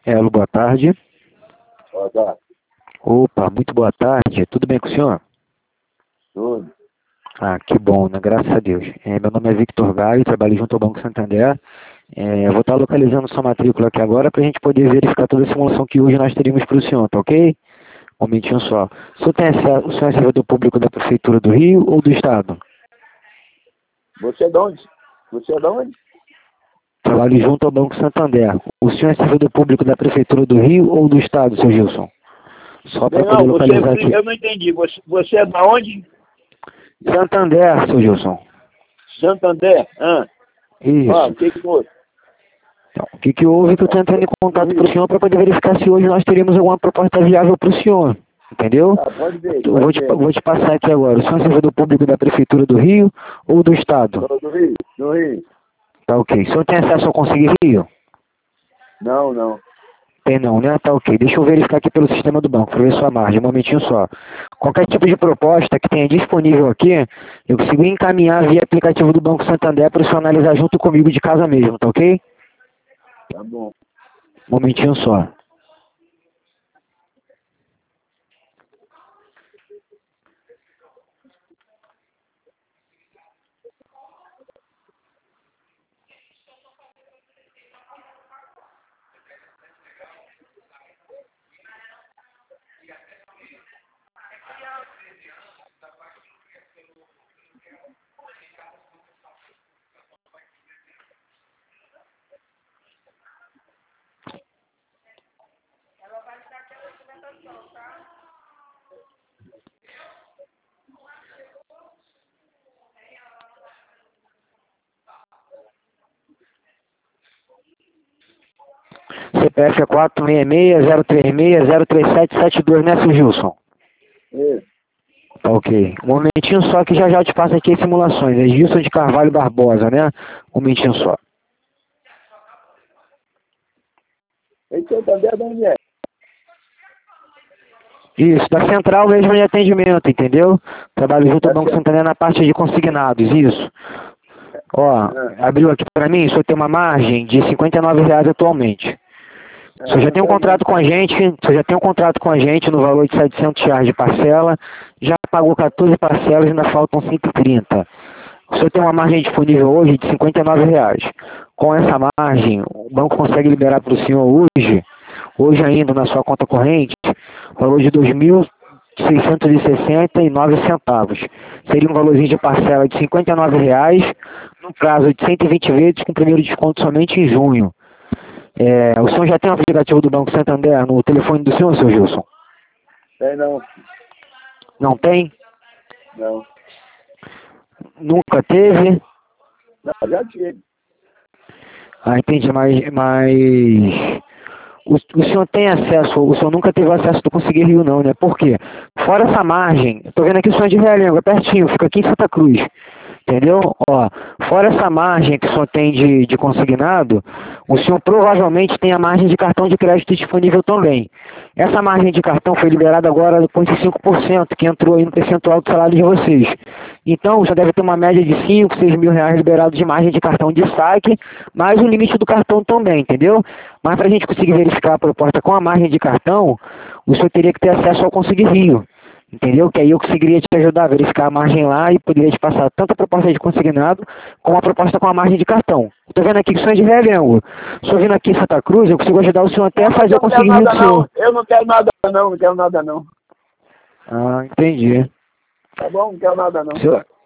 Elo, boa tarde. Boa tarde. Opa, muito boa tarde. Tudo bem com o senhor? Tudo. Ah, que bom, né? Graças a Deus. Meu nome é Victor Gaio, trabalho junto ao Banco Santander. Eu vou estar localizando sua matrícula aqui agora para a gente poder verificar toda a simulação que hoje nós teríamos para o senhor, tá ok? Um momentinho só. O senhor é servidor público da Prefeitura do Rio ou do Estado? Você é de onde? Você é de onde? Trabalho junto ao Banco Santander. O senhor é servidor público da Prefeitura do Rio ou do Estado, seu Gilson? Só para poder Não, localizar aqui. eu não entendi. Você é da onde? Santander, seu Gilson. Santander? Ah, Isso. o que foi? Então, o que houve que eu estou entrando em contato para o senhor para poder verificar se hoje nós teríamos alguma proposta viável para o senhor. Entendeu? Ah, pode ver, Eu pode ver. vou te passar aqui agora. O senhor é servidor público da Prefeitura do Rio ou do Estado? Sou do Rio, do Rio. Tá ok. O senhor tem acesso ao Conseguir Rio? Não. Tem não, né? Tá ok. Deixa eu verificar aqui pelo sistema do banco, para ver sua margem. Um momentinho só. Qualquer tipo de proposta que tenha disponível aqui, eu consigo encaminhar via aplicativo do Banco Santander para o senhor analisar junto comigo de casa mesmo, tá ok? Tá bom. Um momentinho só. CPF é 466-036-03772, né, seu Gilson? Isso. Tá ok. Um momentinho só que já eu te passo aqui as simulações. É Gilson de Carvalho Barbosa, né? Um momentinho só. Esse Santander de onde é? Isso, da central mesmo de atendimento, entendeu? Trabalho junto ao Banco Santander na parte de consignados, isso. Ó, abriu aqui pra mim, o senhor tem uma margem de R$ 59 atualmente. O senhor já tem um contrato com a gente, no valor de R$ 700 de parcela, já pagou 14 parcelas e ainda faltam 130. O senhor tem uma margem disponível hoje de R$ 59. Com essa margem, o banco consegue liberar para o senhor hoje ainda na sua conta corrente, valor de R$ 2.669. Seria um valorzinho de parcela de R$ 59, no prazo de 120 vezes, com o primeiro desconto somente em junho. O senhor já tem o aplicativo do Banco Santander no telefone do senhor, seu Gilson? Tem não. Não tem? Não. Nunca teve? Não, já tive. Ah, entendi, mas o senhor tem acesso, o senhor nunca teve acesso do Conseguir Rio não, né? Por quê? Fora essa margem, eu tô vendo aqui o senhor é de Realengo, é pertinho, fica aqui em Santa Cruz. Entendeu? Ó, fora essa margem que o senhor tem de consignado, o senhor provavelmente tem a margem de cartão de crédito disponível também. Essa margem de cartão foi liberada agora com esses 5%, que entrou aí no percentual do salário de vocês. Então, você deve ter uma média de 5, 6 mil reais liberados de margem de cartão de saque, mais o limite do cartão também, entendeu? Mas para a gente conseguir verificar a proposta com a margem de cartão, o senhor teria que ter acesso ao Conseguir Rio. Entendeu? Que aí eu conseguiria te ajudar a verificar a margem lá e poderia te passar tanto a proposta de consignado como a proposta com a margem de cartão. Estou vendo aqui que o senhor é de Realengo. Estou vindo aqui em Santa Cruz, eu consigo ajudar o senhor até a fazer o Conseguir do senhor. Eu não quero nada não, não quero nada não. Ah, entendi. Tá bom? Não quero nada não.